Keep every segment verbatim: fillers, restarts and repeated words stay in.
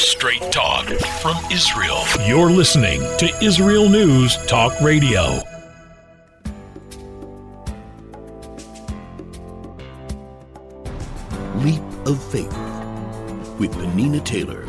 Straight talk from Israel. You're listening to Israel News Talk Radio. Leap of Faith with Penina Taylor.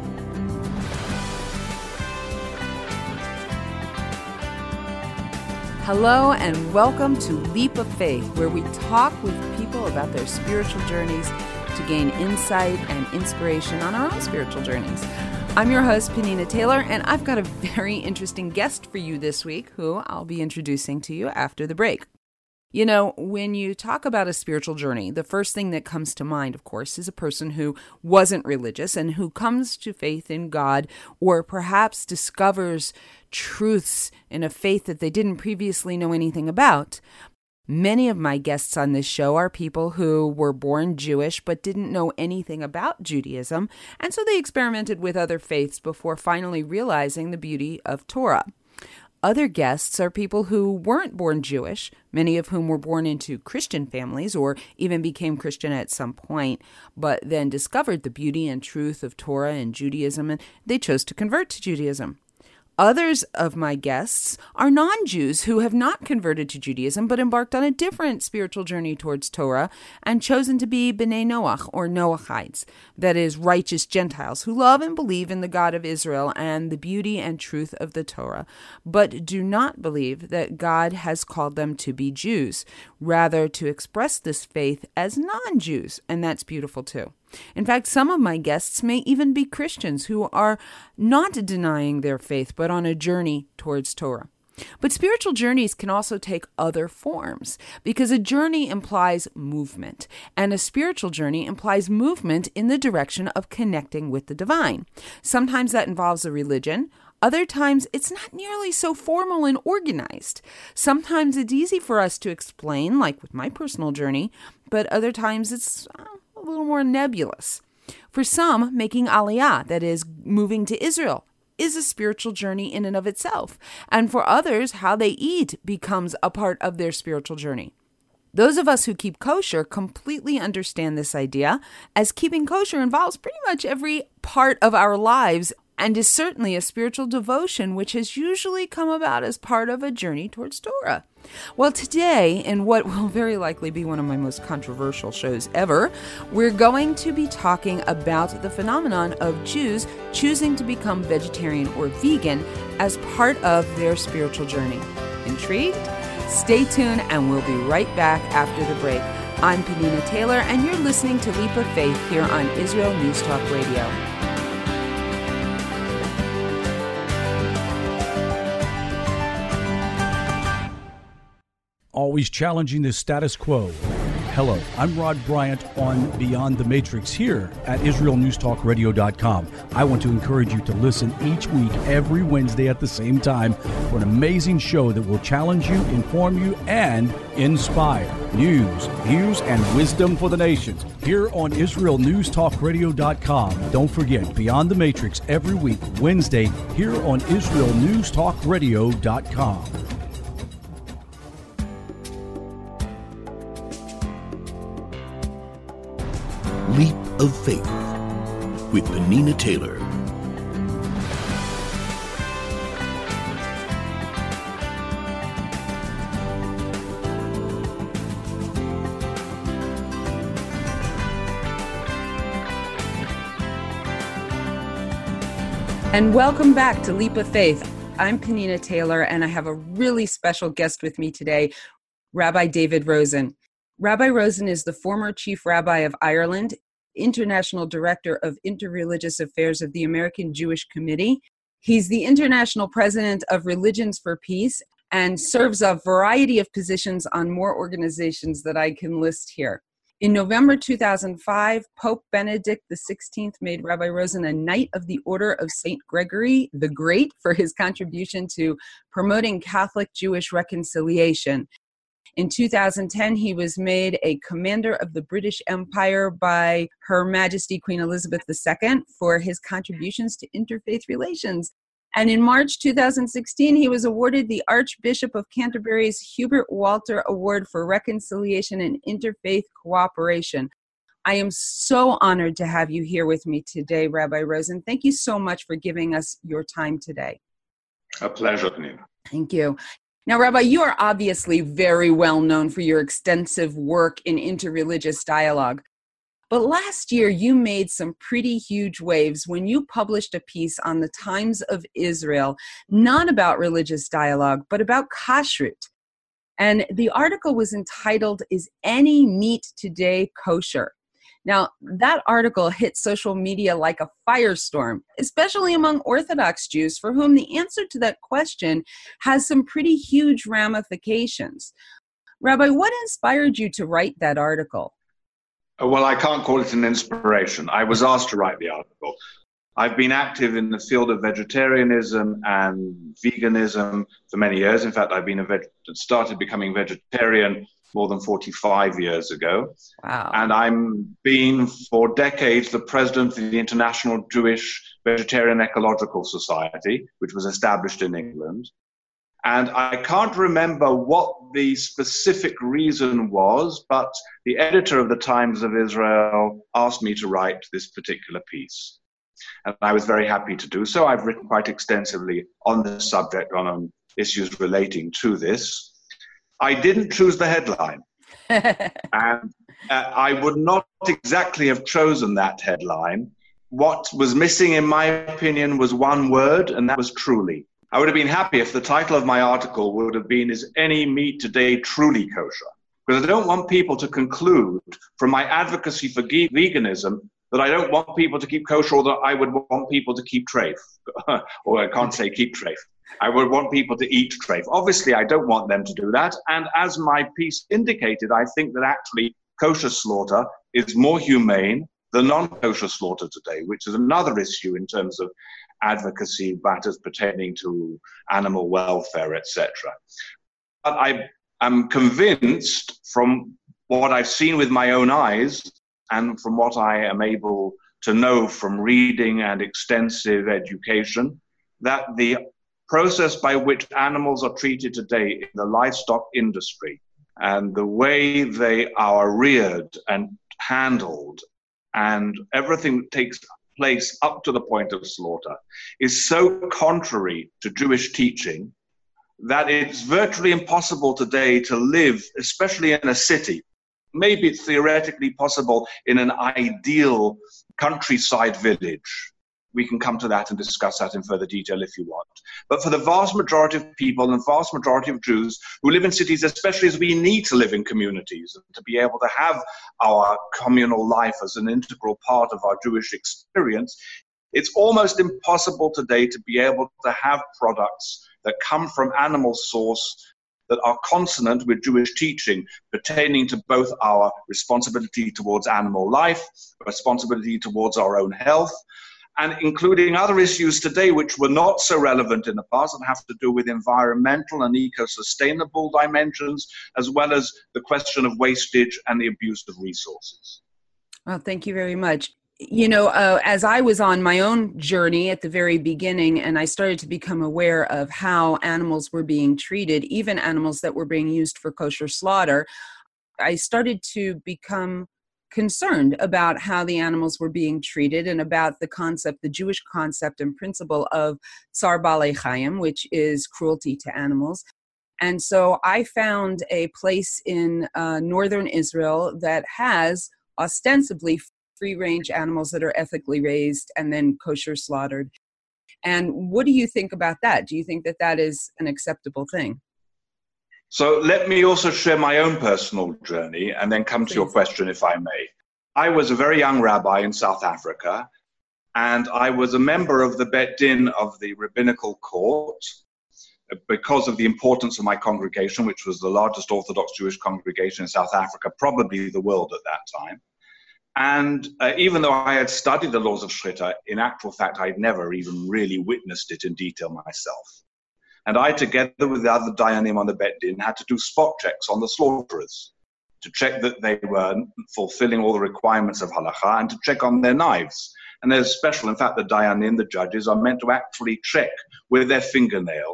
Hello and welcome to Leap of Faith, where we talk with people about their spiritual journeys to gain insight and inspiration on our own spiritual journeys. I'm your host, Penina Taylor, and I've got a very interesting guest for you this week who I'll be introducing to you after the break. You know, when you talk about a spiritual journey, the first thing that comes to mind, of course, is a person who wasn't religious and who comes to faith in God or perhaps discovers truths in a faith that they didn't previously know anything about. Many of my guests on this show are people who were born Jewish but didn't know anything about Judaism, and so they experimented with other faiths before finally realizing the beauty of Torah. Other guests are people who weren't born Jewish, many of whom were born into Christian families or even became Christian at some point, but then discovered the beauty and truth of Torah and Judaism, and they chose to convert to Judaism. Others of my guests are non-Jews who have not converted to Judaism but embarked on a different spiritual journey towards Torah and chosen to be B'nai Noach, or Noachites, that is, righteous Gentiles who love and believe in the God of Israel and the beauty and truth of the Torah, but do not believe that God has called them to be Jews, rather to express this faith as non-Jews, and that's beautiful too. In fact, some of my guests may even be Christians who are not denying their faith, but on a journey towards Torah. But spiritual journeys can also take other forms, because a journey implies movement, and a spiritual journey implies movement in the direction of connecting with the divine. Sometimes that involves a religion. Other times, it's not nearly so formal and organized. Sometimes it's easy for us to explain, like with my personal journey, but other times it's uh, a little more nebulous. For some, making Aliyah, that is, moving to Israel, is a spiritual journey in and of itself. And for others, how they eat becomes a part of their spiritual journey. Those of us who keep kosher completely understand this idea, as keeping kosher involves pretty much every part of our lives and is certainly a spiritual devotion which has usually come about as part of a journey towards Torah. Well, today, in what will very likely be one of my most controversial shows ever, we're going to be talking about the phenomenon of Jews choosing to become vegetarian or vegan as part of their spiritual journey. Intrigued? Stay tuned and we'll be right back after the break. I'm Penina Taylor and you're listening to Leap of Faith here on Israel News Talk Radio. Always challenging the status quo. Hello, I'm Rod Bryant on Beyond the Matrix here at Israel News Talk Radio dot com. I want to encourage you to listen each week, every Wednesday at the same time, for an amazing show that will challenge you, inform you, and inspire. News, views, and wisdom for the nations here on Israel News Talk Radio dot com. Don't forget, Beyond the Matrix every week, Wednesday, here on Israel News Talk Radio dot com. Leap of Faith with Penina Taylor. And welcome back to Leap of Faith. I'm Penina Taylor, and I have a really special guest with me today, Rabbi David Rosen. Rabbi Rosen is the former Chief Rabbi of Ireland, International Director of Interreligious Affairs of the American Jewish Committee. He's the International President of Religions for Peace and serves a variety of positions on more organizations that I can list here. In November two thousand five, Pope Benedict the sixteenth made Rabbi Rosen a Knight of the Order of Saint Gregory the Great for his contribution to promoting Catholic-Jewish reconciliation. In two thousand ten, he was made a Commander of the British Empire by Her Majesty Queen Elizabeth the Second for his contributions to interfaith relations. And in March two thousand sixteen, he was awarded the Archbishop of Canterbury's Hubert Walter Award for Reconciliation and Interfaith Cooperation. I am so honored to have you here with me today, Rabbi Rosen. Thank you so much for giving us your time today. A pleasure, Nina. Thank you. Now, Rabbi, you are obviously very well known for your extensive work in interreligious dialogue. But last year, you made some pretty huge waves when you published a piece on the Times of Israel, not about religious dialogue, but about kashrut. And the article was entitled, "Is Any Meat Today Kosher?" Now, that article hit social media like a firestorm, especially among Orthodox Jews, for whom the answer to that question has some pretty huge ramifications. Rabbi, what inspired you to write that article? Well, I can't call it an inspiration. I was asked to write the article. I've been active in the field of vegetarianism and veganism for many years. In fact, I've been a veg- started becoming vegetarian more than forty-five years ago. Wow. And I'm been for decades the president of the International Jewish Vegetarian Ecological Society, which was established in England. And I can't remember what the specific reason was, but the editor of the Times of Israel asked me to write this particular piece. And I was very happy to do so. I've written quite extensively on this subject, on um, issues relating to this. I didn't choose the headline. and uh, I would not exactly have chosen that headline. What was missing, in my opinion, was one word, and that was truly. I would have been happy if the title of my article would have been, "Is Any Meat Today Truly Kosher?" Because I don't want people to conclude from my advocacy for veganism that I don't want people to keep kosher, or that I would want people to keep treif. Or I can't say keep treif. I would want people to eat treif. Obviously, I don't want them to do that. And as my piece indicated, I think that actually kosher slaughter is more humane than non-kosher slaughter today, which is another issue in terms of advocacy matters pertaining to animal welfare, et cetera. But I am convinced from what I've seen with my own eyes and from what I am able to know from reading and extensive education, that the process by which animals are treated today in the livestock industry and the way they are reared and handled and everything that takes place up to the point of slaughter is so contrary to Jewish teaching that it's virtually impossible today to live, especially in a city. Maybe it's theoretically possible in an ideal countryside village. We can come to that and discuss that in further detail if you want. But for the vast majority of people and the vast majority of Jews who live in cities, especially as we need to live in communities and to be able to have our communal life as an integral part of our Jewish experience, it's almost impossible today to be able to have products that come from animal source that are consonant with Jewish teaching pertaining to both our responsibility towards animal life, responsibility towards our own health, and including other issues today which were not so relevant in the past and have to do with environmental and eco-sustainable dimensions, as well as the question of wastage and the abuse of resources. Well, thank you very much. You know, uh, as I was on my own journey at the very beginning, and I started to become aware of how animals were being treated, even animals that were being used for kosher slaughter, I started to become concerned about how the animals were being treated and about the concept, the Jewish concept and principle of tsar balei chayim, which is cruelty to animals. And so I found a place in uh, northern Israel that has ostensibly free-range animals that are ethically raised and then kosher slaughtered. And what do you think about that? Do you think that that is an acceptable thing? So let me also share my own personal journey and then come Please. to your question, if I may. I was a very young rabbi in South Africa, and I was a member of the Bet Din of the Rabbinical Court because of the importance of my congregation, which was the largest Orthodox Jewish congregation in South Africa, probably the world at that time. And uh, even though I had studied the laws of Shechita, in actual fact, I'd never even really witnessed it in detail myself. And I, together with the other Dayanim on the Bet Din, had to do spot checks on the slaughterers to check that they were fulfilling all the requirements of halakha and to check on their knives. And there's special, in fact, the Dayanim, the judges, are meant to actually check with their fingernail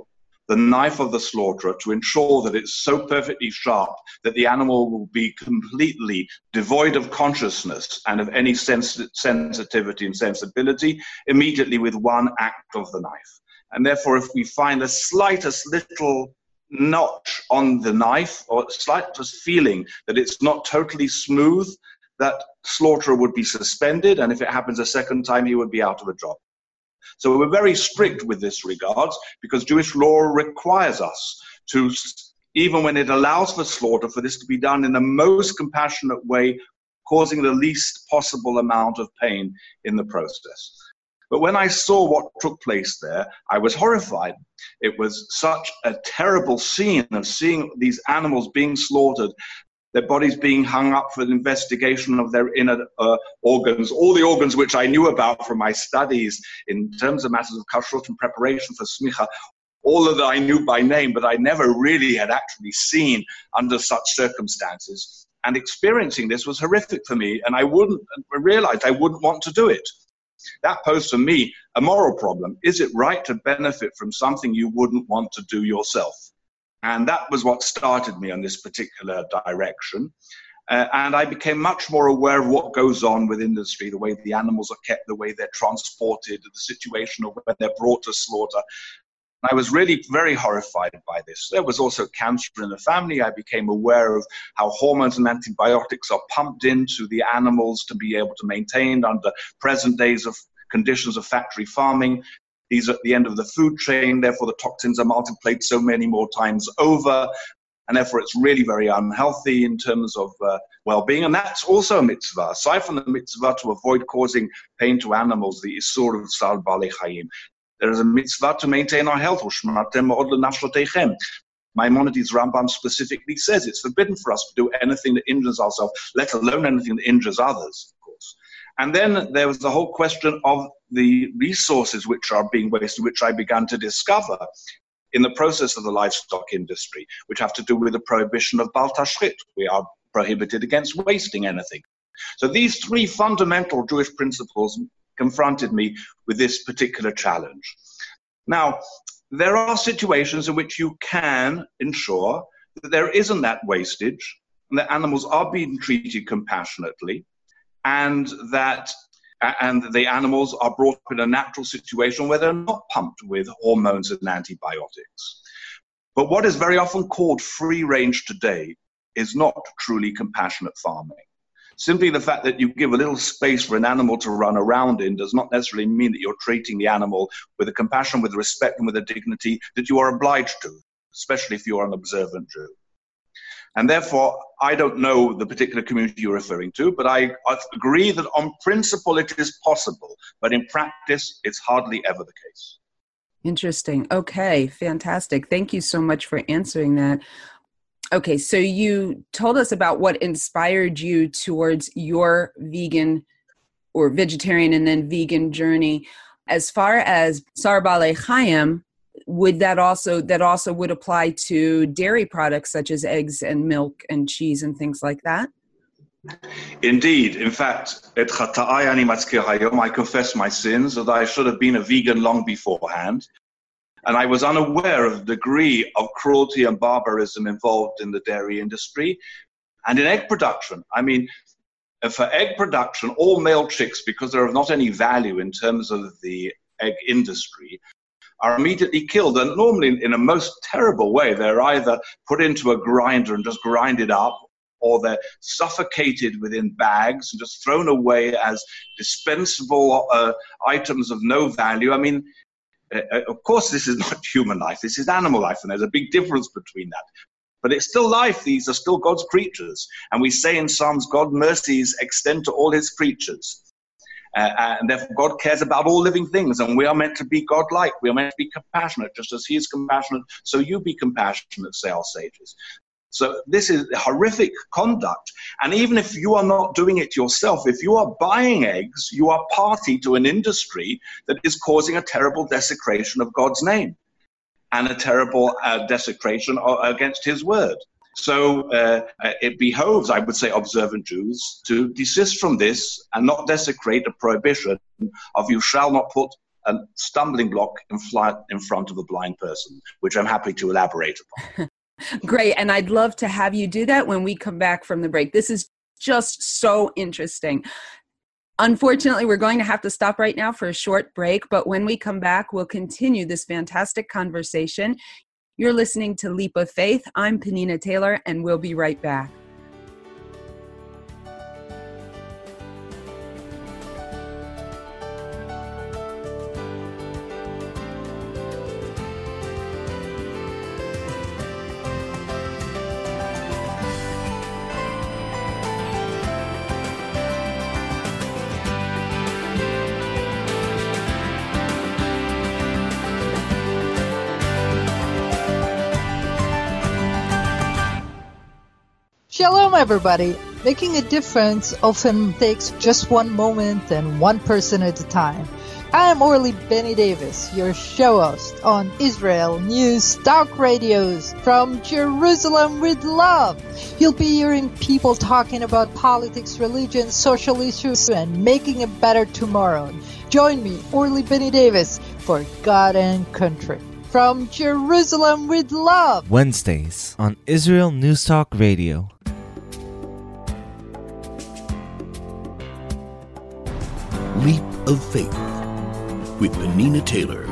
the knife of the slaughterer to ensure that it's so perfectly sharp that the animal will be completely devoid of consciousness and of any sens- sensitivity and sensibility immediately with one act of the knife. And therefore, if we find the slightest little notch on the knife or slightest feeling that it's not totally smooth, that slaughterer would be suspended, and if it happens a second time, he would be out of a job. So we're very strict with this regards because Jewish law requires us to, even when it allows for slaughter, for this to be done in the most compassionate way, causing the least possible amount of pain in the process. But when I saw what took place there, I was horrified. It was such a terrible scene of seeing these animals being slaughtered, their bodies being hung up for the investigation of their inner uh, organs, all the organs which I knew about from my studies in terms of matters of kashrut and preparation for smicha, all of that I knew by name, but I never really had actually seen under such circumstances. And experiencing this was horrific for me, and I wouldn't I realized I wouldn't want to do it. That posed for me a moral problem. Is it right to benefit from something you wouldn't want to do yourself? And that was what started me on this particular direction. Uh, and I became much more aware of what goes on with industry, the way the animals are kept, the way they're transported, the situation of when they're brought to slaughter. I was really very horrified by this. There was also cancer in the family. I became aware of how hormones and antibiotics are pumped into the animals to be able to maintain under present days of conditions of factory farming. These are at the end of the food chain, therefore the toxins are multiplied so many more times over, and therefore it's really very unhealthy in terms of uh, well-being. And that's also a mitzvah. Aside from the mitzvah to avoid causing pain to animals, the Isur of Tzar Balei Chayim, there is a mitzvah to maintain our health. Maimonides' Rambam specifically says it's forbidden for us to do anything that injures ourselves, let alone anything that injures others, of course. And then there was the whole question of the resources which are being wasted, which I began to discover in the process of the livestock industry, which have to do with the prohibition of Bal Tashchit. We are prohibited against wasting anything. So these three fundamental Jewish principles confronted me with this particular challenge. Now, there are situations in which you can ensure that there isn't that wastage, and that animals are being treated compassionately, and that and the animals are brought up in a natural situation where they're not pumped with hormones and antibiotics. But what is very often called free range today is not truly compassionate farming. Simply the fact that you give a little space for an animal to run around in does not necessarily mean that you're treating the animal with the compassion, with the respect, and with the dignity that you are obliged to, especially if you're an observant Jew. And therefore, I don't know the particular community you're referring to, but I, I agree that on principle it is possible, but in practice it's hardly ever the case. Interesting. Okay, fantastic. Thank you so much for answering that. Okay, so you told us about what inspired you towards your vegan or vegetarian and then vegan journey. As far as Tzar Balei Chayim, would that also that also would apply to dairy products such as eggs and milk and cheese and things like that? Indeed. In fact, et chata'ai ani matzkir hayom, I confess my sins, that I should have been a vegan long beforehand. And I was unaware of the degree of cruelty and barbarism involved in the dairy industry and in egg production. I mean, for egg production, all male chicks, because they're of not any value in terms of the egg industry, are immediately killed. And normally, in a most terrible way, they're either put into a grinder and just grinded up, or they're suffocated within bags and just thrown away as dispensable uh, items of no value. I mean, Uh, of course, this is not human life. This is animal life, and there's a big difference between that. But it's still life. These are still God's creatures. And we say in Psalms, God's mercies extend to all his creatures. Uh, and therefore, God cares about all living things, and we are meant to be God-like. We are meant to be compassionate. Just as he is compassionate, so you be compassionate, say our sages. So this is horrific conduct. And even if you are not doing it yourself, if you are buying eggs, you are party to an industry that is causing a terrible desecration of God's name and a terrible uh, desecration against his word. So uh, it behoves, I would say, observant Jews to desist from this and not desecrate a prohibition of you shall not put a stumbling block in, fly, in front of a blind person, which I'm happy to elaborate upon. Great. And I'd love to have you do that when we come back from the break. This is just so interesting. Unfortunately, we're going to have to stop right now for a short break, but when we come back, we'll continue this fantastic conversation. You're listening to Leap of Faith. I'm Penina Taylor, and we'll be right back. Shalom, everybody. Making a difference often takes just one moment and one person at a time. I am Orly Benny Davis, your show host on Israel News Talk Radios from Jerusalem with love. You'll be hearing people talking about politics, religion, social issues, and making a better tomorrow. Join me, Orly Benny Davis, for God and Country. From Jerusalem with love. Wednesdays on Israel News Talk Radio. Leap of Faith with Penina Taylor.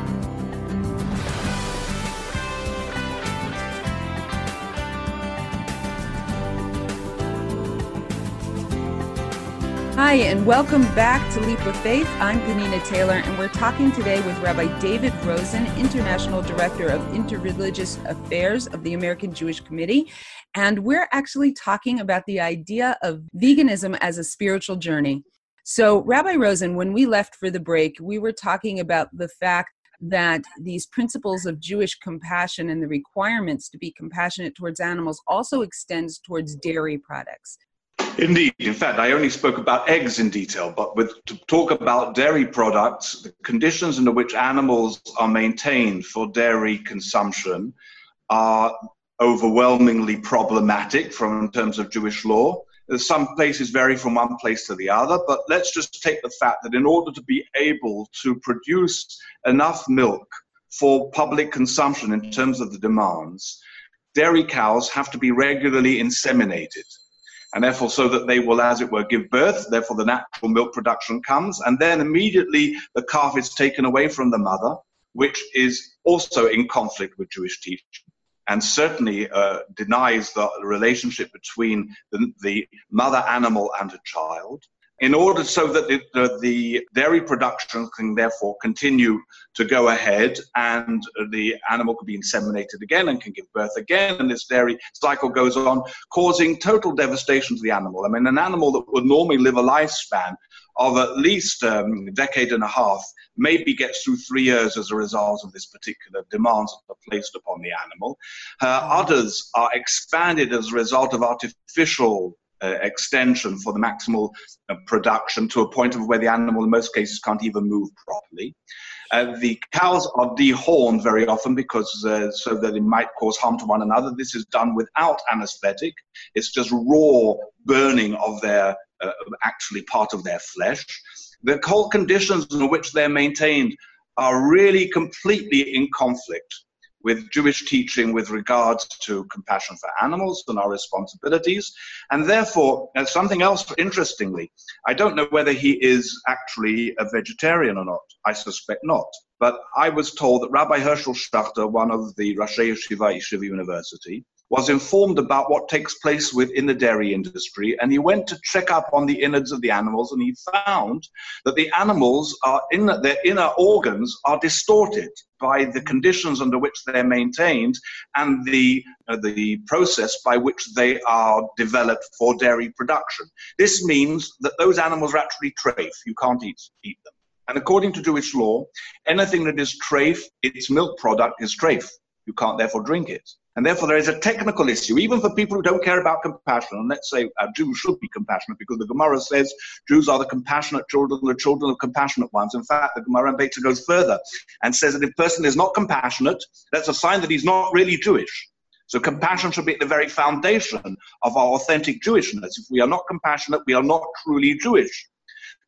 Hi, and welcome back to Leap of Faith. I'm Penina Taylor, and we're talking today with Rabbi David Rosen, International Director of Interreligious Affairs of the American Jewish Committee. And we're actually talking about the idea of veganism as a spiritual journey. So, Rabbi Rosen, when we left for the break, we were talking about the fact that these principles of Jewish compassion and the requirements to be compassionate towards animals also extends towards dairy products. Indeed. In fact, I only spoke about eggs in detail, but with, to talk about dairy products, the conditions under which animals are maintained for dairy consumption are overwhelmingly problematic from in terms of Jewish law. Some places vary from one place to the other, but let's just take the fact that in order to be able to produce enough milk for public consumption in terms of the demands, dairy cows have to be regularly inseminated. And therefore, so that they will, as it were, give birth, therefore the natural milk production comes, and then immediately the calf is taken away from the mother, which is also in conflict with Jewish teaching, and certainly uh, denies the relationship between the, the mother animal and a child, in order so that the, the, the dairy production can therefore continue to go ahead, and the animal can be inseminated again and can give birth again, and this dairy cycle goes on, causing total devastation to the animal. I mean, an animal that would normally live a lifespan of at least um, a decade and a half maybe gets through three years as a result of this particular demands that are placed upon the animal. Uh, others are expanded as a result of artificial uh, extension for the maximal uh, production to a point of where the animal in most cases can't even move properly. Uh, the cows are dehorned very often because uh, so that it might cause harm to one another. This is done without anesthetic. It's just raw burning of their uh, actually part of their flesh. The whole conditions in which they're maintained are really completely in conflict with Jewish teaching with regards to compassion for animals and our responsibilities. And therefore, uh, something else, interestingly, I don't know whether he is actually a vegetarian or not. I suspect not. But I was told that Rabbi Herschel Schachter, one of the Rashi Yeshiva Yeshiva University, was informed about what takes place within the dairy industry, and he went to check up on the innards of the animals, and he found that the animals are in their inner organs are distorted by the conditions under which they're maintained and the uh, the process by which they are developed for dairy production. This means that those animals are actually treif. You can't eat eat them. And according to Jewish law, anything that is treif, its milk product is treif. You can't therefore drink it. And therefore there is a technical issue, even for people who don't care about compassion. And let's say uh, Jews should be compassionate, because the Gemara says Jews are the compassionate children, the children of compassionate ones. In fact, the Gemara in Beta goes further and says that if a person is not compassionate, that's a sign that he's not really Jewish. So compassion should be at the very foundation of our authentic Jewishness. If we are not compassionate, we are not truly Jewish.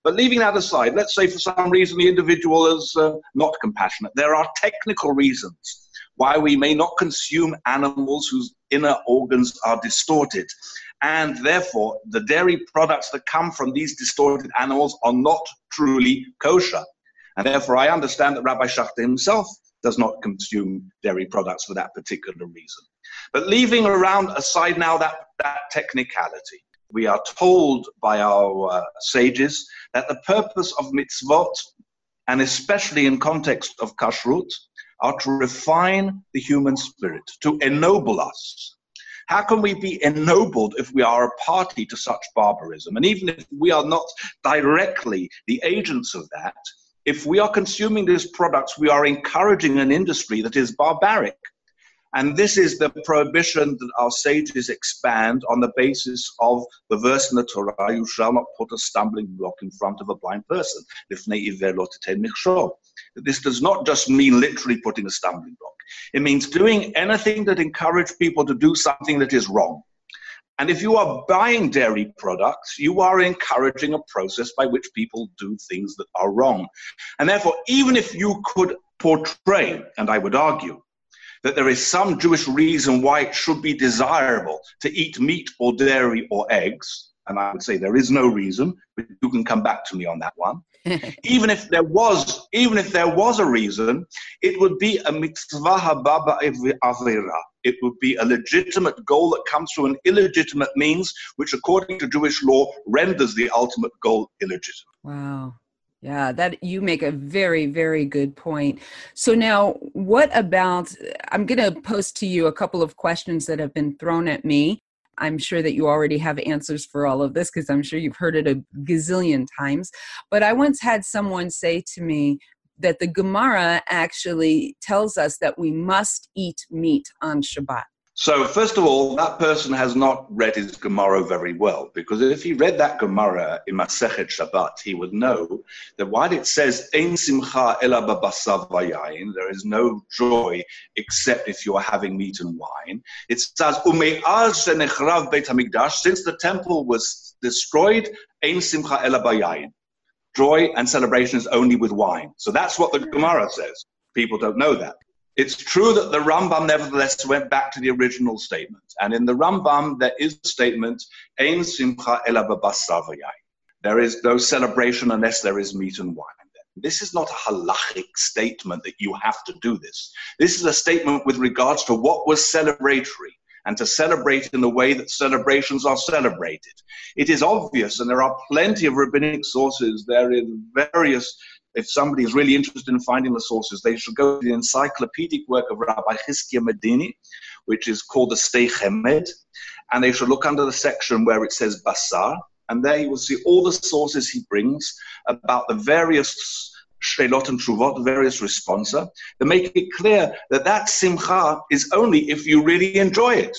But leaving that aside, let's say for some reason the individual is uh, not compassionate. There are technical reasons why we may not consume animals whose inner organs are distorted. And therefore, the dairy products that come from these distorted animals are not truly kosher. And therefore, I understand that Rabbi Schachter himself does not consume dairy products for that particular reason. But leaving around aside now that, that technicality, we are told by our uh, sages that the purpose of mitzvot, and especially in context of kashrut, are to refine the human spirit, to ennoble us. How can we be ennobled if we are a party to such barbarism? And even if we are not directly the agents of that, if we are consuming these products, we are encouraging an industry that is barbaric. And this is the prohibition that our sages expand on the basis of the verse in the Torah, you shall not put a stumbling block in front of a blind person. This does not just mean literally putting a stumbling block. It means doing anything that encourages people to do something that is wrong. And if you are buying dairy products, you are encouraging a process by which people do things that are wrong. And therefore, even if you could portray, and I would argue, that there is some Jewish reason why it should be desirable to eat meat or dairy or eggs, and I would say there is no reason, but you can come back to me on that one. even if there was, even if there was a reason, it would be a mitzvah haba ba'avera. It would be a legitimate goal that comes through an illegitimate means, which according to Jewish law renders the ultimate goal illegitimate. Wow. Yeah, that you make a very, very good point. So now what about, I'm going to post to you a couple of questions that have been thrown at me. I'm sure that you already have answers for all of this because I'm sure you've heard it a gazillion times. But I once had someone say to me that the Gemara actually tells us that we must eat meat on Shabbat. So first of all, that person has not read his Gemara very well, because if he read that Gemara in Masechet Shabbat, he would know that while it says Ein simcha ela babasar vayayin, there is no joy except if you are having meat and wine. It says Ume'az shenechrav Beit Hamikdash, since the temple was destroyed, Ein simcha ela bayayin. Joy and celebration is only with wine. So that's what the Gemara says. People don't know that. It's true that the Rambam nevertheless went back to the original statement. And in the Rambam, there is a statement, Ein simcha ela babasar vayayin. There is no celebration unless there is meat and wine. This is not a halachic statement that you have to do this. This is a statement with regards to what was celebratory, and to celebrate in the way that celebrations are celebrated. It is obvious, and there are plenty of rabbinic sources. There is various. If somebody is really interested in finding the sources, they should go to the encyclopedic work of Rabbi Chizkiah Medini, which is called the Stei Chemed, and they should look under the section where it says Basar, and there you will see all the sources he brings about the various Shelot and Shuvot, the various responsa, that make it clear that that simcha is only if you really enjoy it.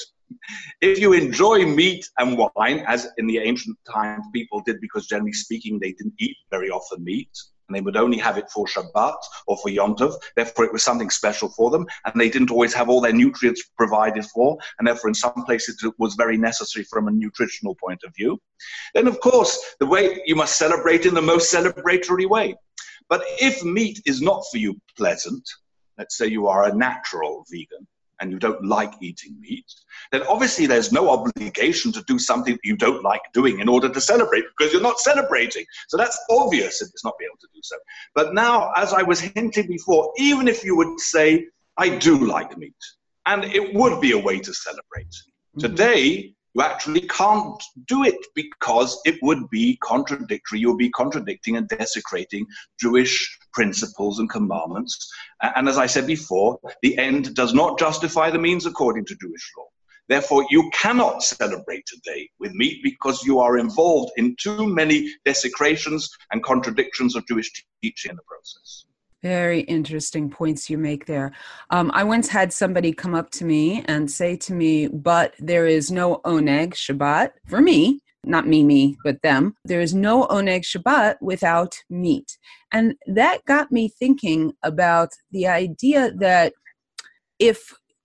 If you enjoy meat and wine, as in the ancient times people did, because generally speaking they didn't eat very often meat, and they would only have it for Shabbat or for Yom Tov, therefore it was something special for them, and they didn't always have all their nutrients provided for, and therefore in some places it was very necessary from a nutritional point of view. Then of course, the way you must celebrate in the most celebratory way. But if meat is not for you pleasant, let's say you are a natural vegan, and you don't like eating meat, then obviously there's no obligation to do something that you don't like doing in order to celebrate, because you're not celebrating. So that's obvious if it's not be able to do so. But now, as I was hinting before, even if you would say, I do like meat, and it would be a way to celebrate. Mm-hmm. Today, you actually can't do it because it would be contradictory. You'll be contradicting and desecrating Jewish principles and commandments. And as I said before, the end does not justify the means according to Jewish law. Therefore, you cannot celebrate today with meat because you are involved in too many desecrations and contradictions of Jewish teaching in the process. Very interesting points you make there. Um, I once had somebody come up to me and say to me, but there is no oneg Shabbat for me, not me, me, but them. There is no oneg Shabbat without meat. And that got me thinking about the idea that if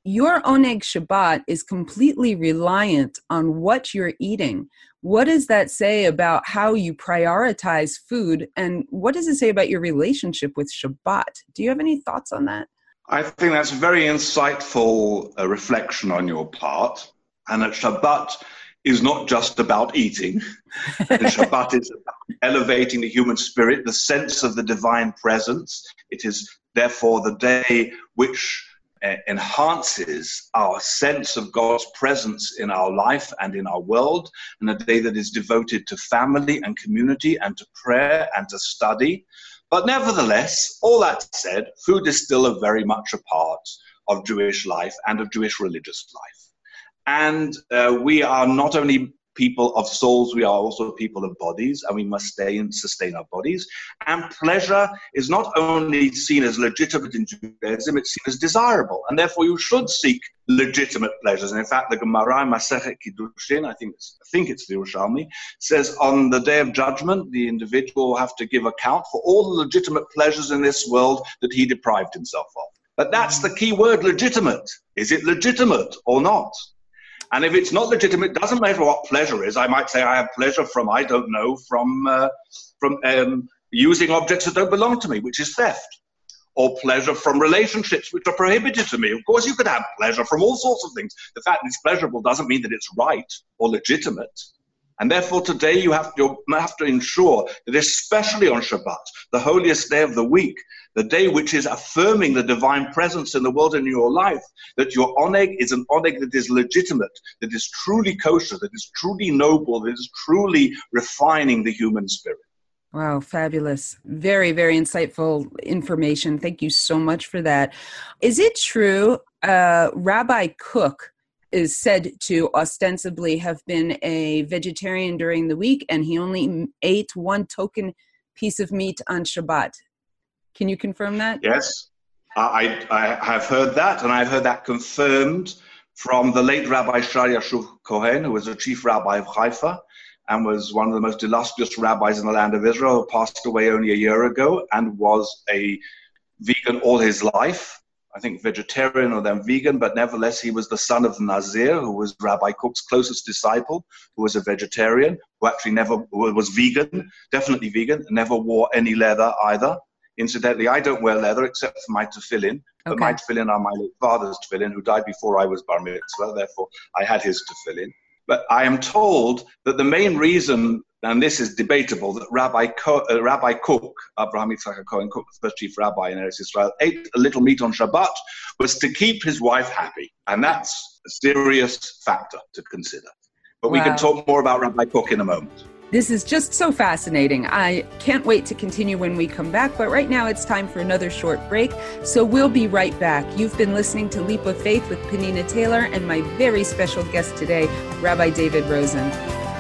your Oneg Shabbat is completely reliant on what you're eating. What does that say about how you prioritize food, and what does it say about your relationship with Shabbat? Do you have any thoughts on that? I think that's a very insightful uh, reflection on your part, and that Shabbat is not just about eating. Shabbat is about elevating the human spirit, the sense of the divine presence. It is therefore the day which uh, enhances our sense of God's presence in our life and in our world, and a day that is devoted to family and community and to prayer and to study. But nevertheless, all that said, food is still a very much a part of Jewish life and of Jewish religious life. And uh, we are not only people of souls, we are also people of bodies, and we must stay and sustain our bodies. And pleasure is not only seen as legitimate in Judaism, it's seen as desirable. And therefore you should seek legitimate pleasures. And in fact, the Gemara in Masechet Kiddushin, I think it's, I think it's the Yerushalmi, says on the day of judgment, the individual will have to give account for all the legitimate pleasures in this world that he deprived himself of. But that's the key word, legitimate. Is it legitimate or not? And if it's not legitimate, it doesn't matter what pleasure is. I might say I have pleasure from, I don't know, from uh, from um, using objects that don't belong to me, which is theft. Or pleasure from relationships which are prohibited to me. Of course, you could have pleasure from all sorts of things. The fact that it's pleasurable doesn't mean that it's right or legitimate. And therefore, today you have to, you have to ensure that, especially on Shabbat, the holiest day of the week, the day which is affirming the divine presence in the world and in your life, that your oneg is an oneg that is legitimate, that is truly kosher, that is truly noble, that is truly refining the human spirit. Wow, fabulous. Very, very insightful information. Thank you so much for that. Is it true uh, Rabbi Kook is said to ostensibly have been a vegetarian during the week, and he only ate one token piece of meat on Shabbat? Can you confirm that? Yes, I, I have heard that, and I've heard that confirmed from the late Rabbi Shai Yashuv Cohen, who was the chief rabbi of Haifa and was one of the most illustrious rabbis in the land of Israel, who passed away only a year ago and was a vegan all his life. I think vegetarian or then vegan, but nevertheless, he was the son of Nazir, who was Rabbi Kook's closest disciple, who was a vegetarian, who actually never was vegan, definitely vegan, never wore any leather either. Incidentally, I don't wear leather except for my tefillin, but okay. My tefillin are my late father's tefillin, who died before I was bar mitzvah, therefore I had his tefillin. But I am told that the main reason, and this is debatable, that Rabbi Co- uh, Rabbi Kook, Abraham Yitzchak Cohen Kook, the first chief rabbi in Eretz Israel, ate a little meat on Shabbat, was to keep his wife happy. And that's a serious factor to consider. But wow. We can talk more about Rabbi Kook in a moment. This is just so fascinating. I can't wait to continue when we come back, but right now it's time for another short break, so we'll be right back. You've been listening to Leap of Faith with Peninnah Taylor and my very special guest today, Rabbi David Rosen.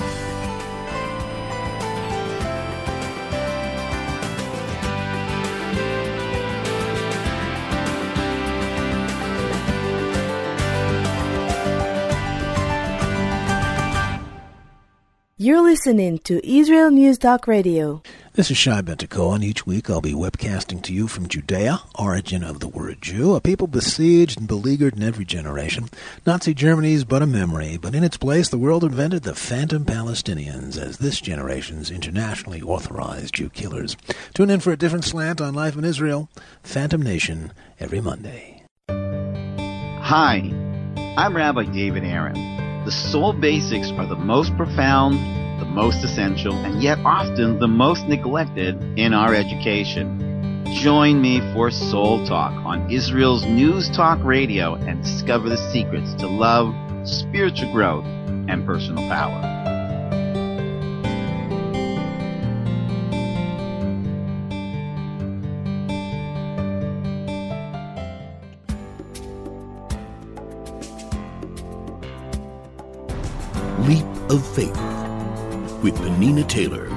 You're listening to Israel News Talk Radio. This is Shai Ben-Tekoa, and each week I'll be webcasting to you from Judea, origin of the word Jew, a people besieged and beleaguered in every generation. Nazi Germany's but a memory, but in its place the world invented the phantom Palestinians as this generation's internationally authorized Jew killers. Tune in for a different slant on life in Israel, Phantom Nation, every Monday. Hi, I'm Rabbi David Aaron. The soul basics are the most profound, the most essential, and yet often the most neglected in our education. Join me for Soul Talk on Israel's News Talk Radio and discover the secrets to love, spiritual growth, and personal power. Leap of Faith with Peninnah Taylor.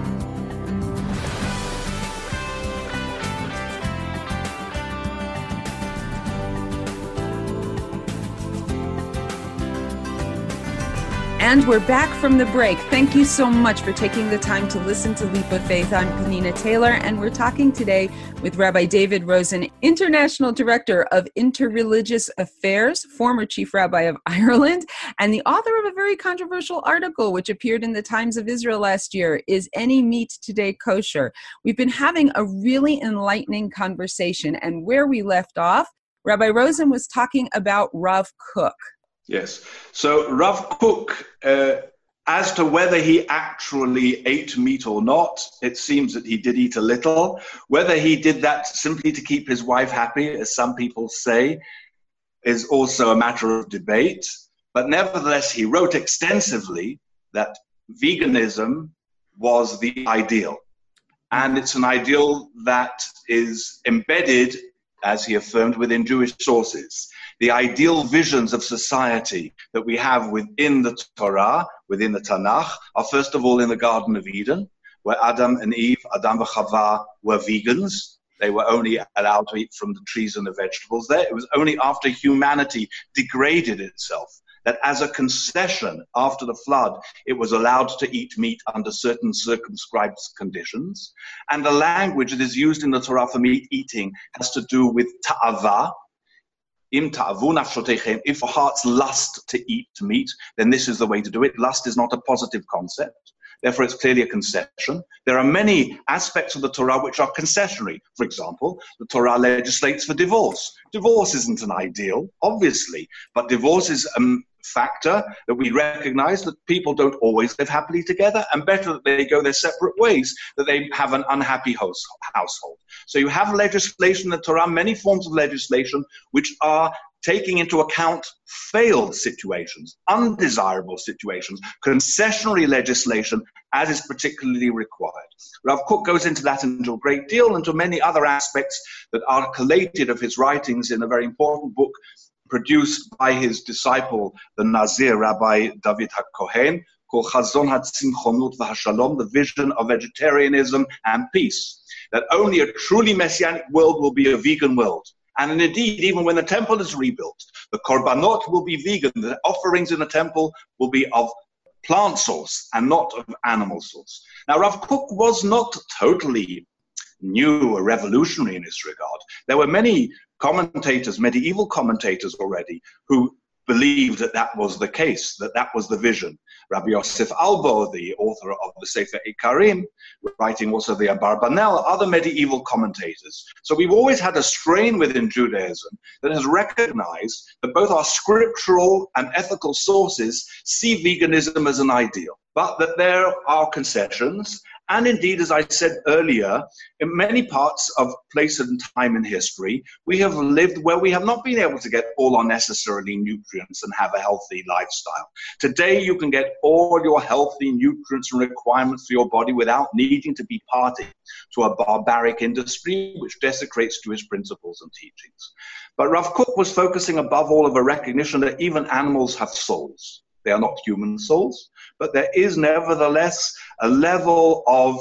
And we're back from the break. Thank you so much for taking the time to listen to Leap of Faith. I'm Penina Taylor, and we're talking today with Rabbi David Rosen, International Director of Interreligious Affairs, former Chief Rabbi of Ireland, and the author of a very controversial article which appeared in the Times of Israel last year, Is Any Meat Today Kosher? We've been having a really enlightening conversation, and where we left off, Rabbi Rosen was talking about Rav Kook. Yes. So Rav Kook, uh, as to whether he actually ate meat or not, it seems that he did eat a little. Whether he did that simply to keep his wife happy, as some people say, is also a matter of debate. But nevertheless, he wrote extensively that veganism was the ideal. And it's an ideal that is embedded, as he affirmed, within Jewish sources. The ideal visions of society that we have within the Torah, within the Tanakh, are first of all in the Garden of Eden, where Adam and Eve, Adam and Chava, were vegans. They were only allowed to eat from the trees and the vegetables there. It was only after humanity degraded itself that as a concession after the flood, it was allowed to eat meat under certain circumscribed conditions. And the language that is used in the Torah for meat eating has to do with ta'ava. Im ta'avu nafshotechem, if a heart's lust to eat meat, then this is the way to do it. Lust is not a positive concept. Therefore, it's clearly a concession. There are many aspects of the Torah which are concessionary. For example, the Torah legislates for divorce. Divorce isn't an ideal, obviously, but divorce is a factor that we recognize that people don't always live happily together, and better that they go their separate ways, that they have an unhappy house, household. So you have legislation in the Torah, many forms of legislation, which are taking into account failed situations, undesirable situations, concessionary legislation as is particularly required. Rav Kook goes into that into a great deal, and to many other aspects that are collated of his writings in a very important book produced by his disciple, the Nazir, Rabbi David HaKohen, called Chazon HaTzimchonut VaHaShalom, the vision of vegetarianism and peace, that only a truly messianic world will be a vegan world. And indeed, even when the temple is rebuilt, the korbanot will be vegan. The offerings in the temple will be of plant source and not of animal source. Now, Rav Kook was not totally new or revolutionary in this regard. There were many commentators, medieval commentators already, who believed that that was the case, that that was the vision. Rabbi Yosef Albo, the author of the Sefer Ikarim, writing also the Abarbanel, other medieval commentators. So we've always had a strain within Judaism that has recognized that both our scriptural and ethical sources see veganism as an ideal, but that there are concessions. And indeed, as I said earlier, in many parts of place and time in history, we have lived where we have not been able to get all our necessary nutrients and have a healthy lifestyle. Today, you can get all your healthy nutrients and requirements for your body without needing to be party to a barbaric industry which desecrates Jewish principles and teachings. But Rav Kook was focusing above all of a recognition that even animals have souls. They are not human souls, but there is nevertheless a level of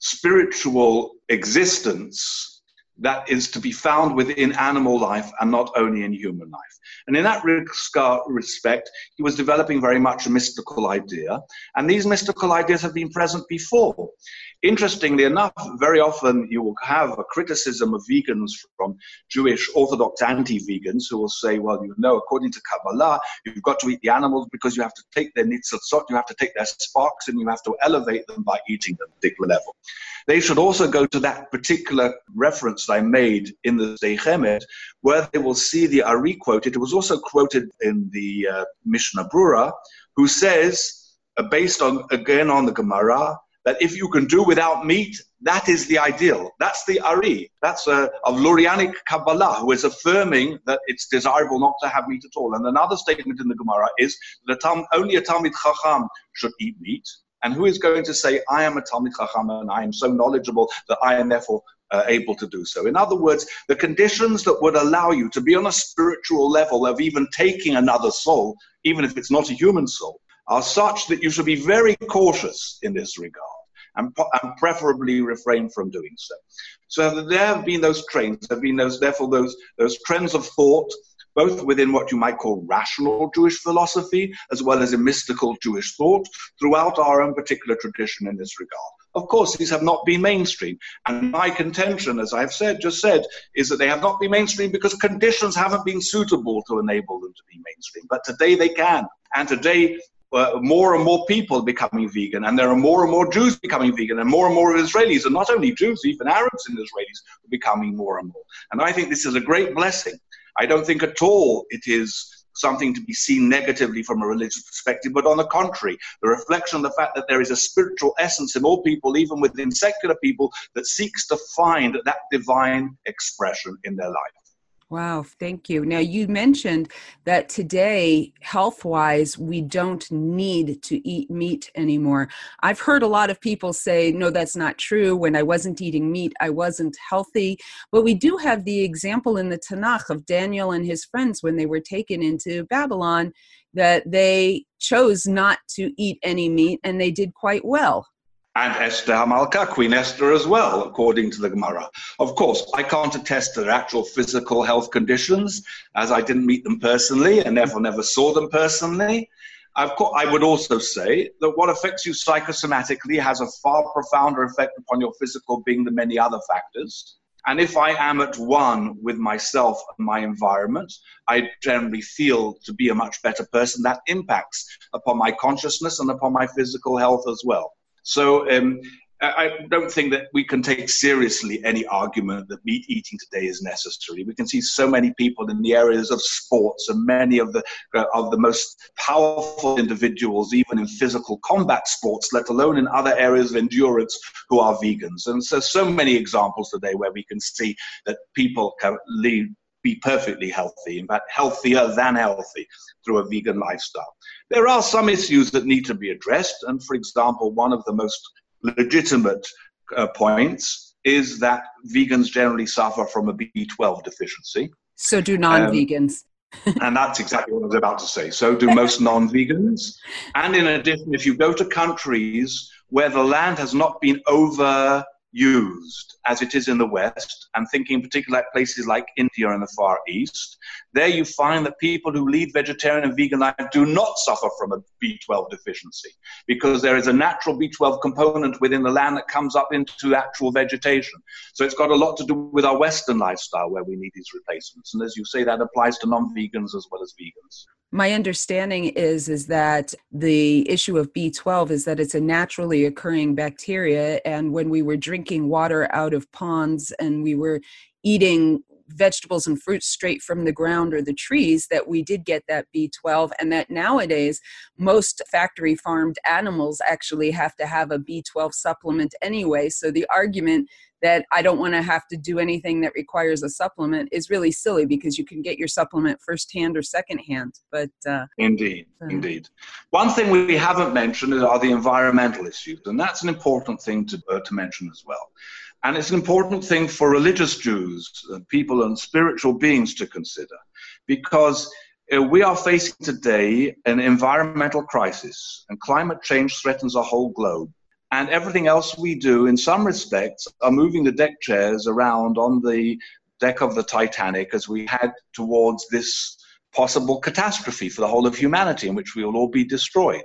spiritual existence that is to be found within animal life and not only in human life. And in that respect, he was developing very much a mystical idea, and these mystical ideas have been present before. Interestingly enough, very often you will have a criticism of vegans from Jewish Orthodox anti-vegans who will say, well, you know, according to Kabbalah, you've got to eat the animals because you have to take their nitzotzot, you have to take their sparks, and you have to elevate them by eating them at a particular level. They should also go to that particular reference that I made in the Sdei Chemed, where they will see the Ari quoted. It was also quoted in the uh, Mishnah Brura, who says, uh, based on, again, on the Gemara, that if you can do without meat, that is the ideal. That's the Ari. That's uh, of Lurianic Kabbalah, who is affirming that it's desirable not to have meat at all. And another statement in the Gemara is that only a Talmid Chacham should eat meat. And who is going to say, I am a Talmid Chacham and I am so knowledgeable that I am therefore uh, able to do so? In other words, the conditions that would allow you to be on a spiritual level of even taking another soul, even if it's not a human soul, are such that you should be very cautious in this regard and, and preferably refrain from doing so. So there have been those trends, there have been those, therefore those, those trends of thought, both within what you might call rational Jewish philosophy, as well as in mystical Jewish thought, throughout our own particular tradition in this regard. Of course, these have not been mainstream. And my contention, as I've said, just said, is that they have not been mainstream because conditions haven't been suitable to enable them to be mainstream. But today they can. And today, uh, more and more people are becoming vegan, and there are more and more Jews becoming vegan, and more and more Israelis, and not only Jews, even Arabs and Israelis are becoming more and more. And I think this is a great blessing. I don't think at all it is something to be seen negatively from a religious perspective, but on the contrary, the reflection of the fact that there is a spiritual essence in all people, even within secular people, that seeks to find that divine expression in their life. Wow, thank you. Now, you mentioned that today, health-wise, we don't need to eat meat anymore. I've heard a lot of people say, no, that's not true. When I wasn't eating meat, I wasn't healthy. But we do have the example in the Tanakh of Daniel and his friends when they were taken into Babylon, that they chose not to eat any meat, and they did quite well. And Esther HaMalka, Queen Esther as well, according to the Gemara. Of course, I can't attest to their actual physical health conditions, as I didn't meet them personally and therefore never saw them personally. Of course, I would also say that what affects you psychosomatically has a far profounder effect upon your physical being than many other factors. And if I am at one with myself and my environment, I generally feel to be a much better person. That impacts upon my consciousness and upon my physical health as well. So um, I don't think that we can take seriously any argument that meat eating today is necessary. We can see so many people in the areas of sports and many of the uh, of the most powerful individuals, even in physical combat sports, let alone in other areas of endurance, who are vegans. And so, so many examples today where we can see that people can lead, be perfectly healthy, in fact, healthier than healthy through a vegan lifestyle. There are some issues that need to be addressed, and for example, one of the most legitimate uh, points is that vegans generally suffer from a B twelve deficiency. So do non-vegans. Um, and that's exactly what I was about to say. So do most non-vegans. And in addition, if you go to countries where the land has not been over used as it is in the West, and thinking in particular at places like India and the Far East, there you find that people who lead vegetarian and vegan life do not suffer from a B twelve deficiency, because there is a natural B twelve component within the land that comes up into actual vegetation. So it's got a lot to do with our Western lifestyle where we need these replacements. And as you say, that applies to non-vegans as well as vegans. My understanding is, is that the issue of B twelve is that it's a naturally occurring bacteria. And when we were drinking water out of ponds and we were eating vegetables and fruits straight from the ground or the trees, that we did get that B twelve, and that nowadays most factory farmed animals actually have to have a B twelve supplement anyway. So the argument that I don't want to have to do anything that requires a supplement is really silly, because you can get your supplement firsthand or secondhand. But uh, indeed, uh, indeed. One thing we haven't mentioned are the environmental issues, and that's an important thing to, uh, to mention as well. And it's an important thing for religious Jews, uh, people and spiritual beings to consider, because uh, we are facing today an environmental crisis, and climate change threatens our whole globe. And everything else we do, in some respects, are moving the deck chairs around on the deck of the Titanic as we head towards this possible catastrophe for the whole of humanity, in which we will all be destroyed.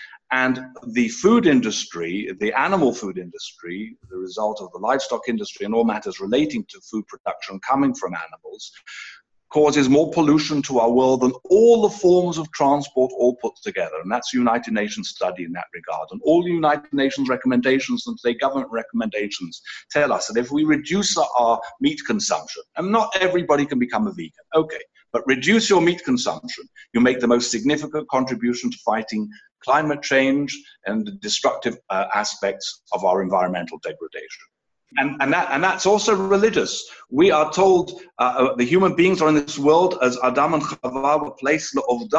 And the food industry, the animal food industry, the result of the livestock industry and all matters relating to food production coming from animals, causes more pollution to our world than all the forms of transport all put together. And that's a United Nations study in that regard. And all the United Nations recommendations and state government recommendations tell us that if we reduce our meat consumption, and not everybody can become a vegan, okay, but reduce your meat consumption, you make the most significant contribution to fighting climate change and the destructive uh, aspects of our environmental degradation. And, and, that, and that's also religious. We are told uh, the human beings are in this world as Adam and Chava were placed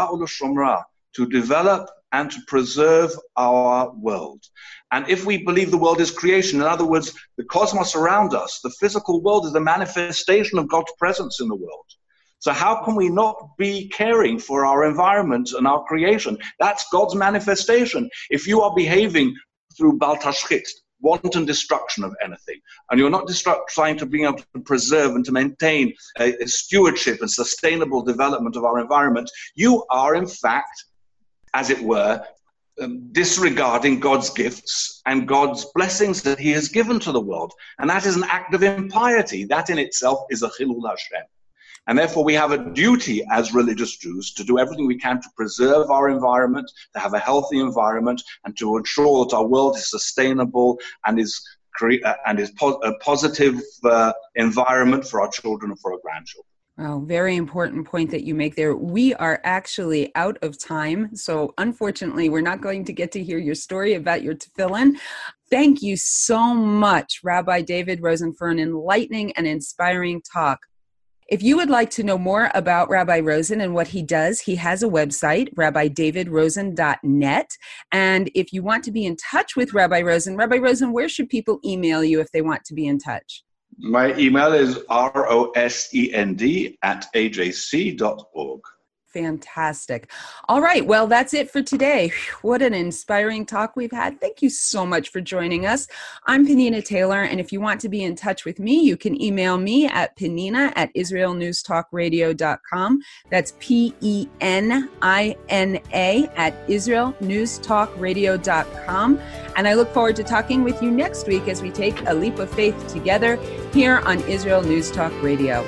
to develop and to preserve our world. And if we believe the world is creation, in other words, the cosmos around us, the physical world is the manifestation of God's presence in the world. So how can we not be caring for our environment and our creation? That's God's manifestation. If you are behaving through Bal Tashchit, wanton destruction of anything. And you're not destruct, trying to bring up to preserve and to maintain a, a stewardship and sustainable development of our environment. You are, in fact, as it were, um, disregarding God's gifts and God's blessings that he has given to the world. And that is an act of impiety. That in itself is a chilul Hashem. And therefore we have a duty as religious Jews to do everything we can to preserve our environment, to have a healthy environment, and to ensure that our world is sustainable and is cre- uh, and is po- a positive uh, environment for our children and for our grandchildren. Wow, very important point that you make there. We are actually out of time, so unfortunately we're not going to get to hear your story about your tefillin. Thank you so much, Rabbi David Rosen, for an enlightening and inspiring talk. If you would like to know more about Rabbi Rosen and what he does, he has a website, rabbi david rosen dot net. And if you want to be in touch with Rabbi Rosen, Rabbi Rosen, where should people email you if they want to be in touch? My email is rosend at a j c dot org. Fantastic. All right. Well, that's it for today. What an inspiring talk we've had. Thank you so much for joining us. I'm Penina Taylor, and if you want to be in touch with me, you can email me at penina at israel news talk radio dot com. That's P E N I N A at israel news talk radio dot com. And I look forward to talking with you next week as we take a leap of faith together here on Israel News Talk Radio.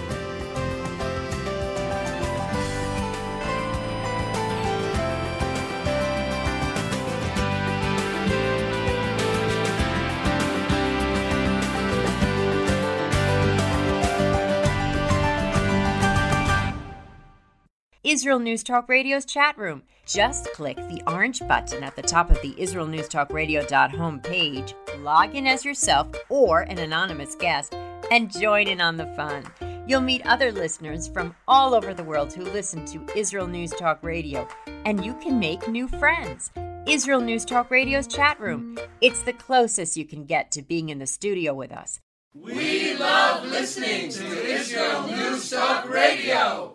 Israel News Talk Radio's chat room. Just click the orange button at the top of the israel news talk radio dot home page, log in as yourself or an anonymous guest, and join in on the fun. You'll meet other listeners from all over the world who listen to Israel News Talk Radio, and you can make new friends. Israel News Talk Radio's chat room. It's the closest you can get to being in the studio with us. We love listening to Israel News Talk Radio.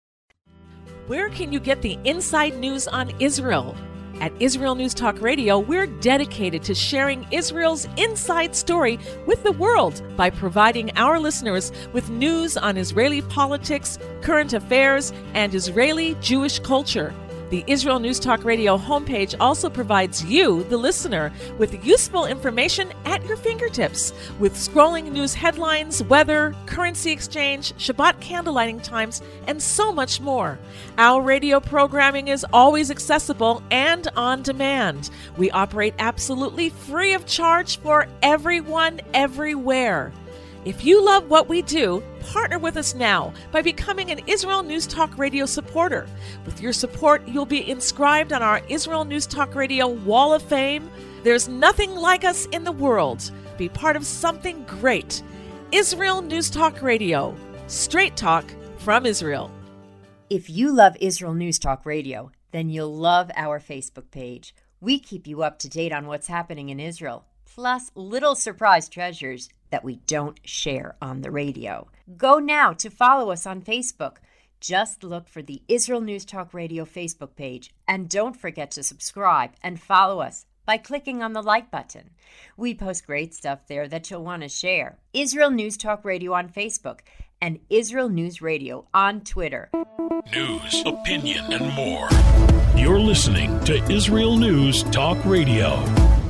Where can you get the inside news on Israel? At Israel News Talk Radio, we're dedicated to sharing Israel's inside story with the world by providing our listeners with news on Israeli politics, current affairs, and Israeli Jewish culture. The Israel News Talk Radio homepage also provides you, the listener, with useful information at your fingertips, with scrolling news headlines, weather, currency exchange, Shabbat candlelighting times, and so much more. Our radio programming is always accessible and on demand. We operate absolutely free of charge for everyone, everywhere. If you love what we do, partner with us now by becoming an Israel News Talk Radio supporter. With your support, you'll be inscribed on our Israel News Talk Radio Wall of Fame. There's nothing like us in the world. Be part of something great. Israel News Talk Radio. Straight talk from Israel. If you love Israel News Talk Radio, then you'll love our Facebook page. We keep you up to date on what's happening in Israel, plus little surprise treasures that we don't share on the radio. Go now to follow us on Facebook. Just look for the Israel News Talk Radio Facebook page, and don't forget to subscribe and follow us by clicking on the like button. We post great stuff there that you'll want to share. Israel News Talk Radio on Facebook and Israel News Radio on Twitter. News, opinion, and more. You're listening to Israel News Talk Radio.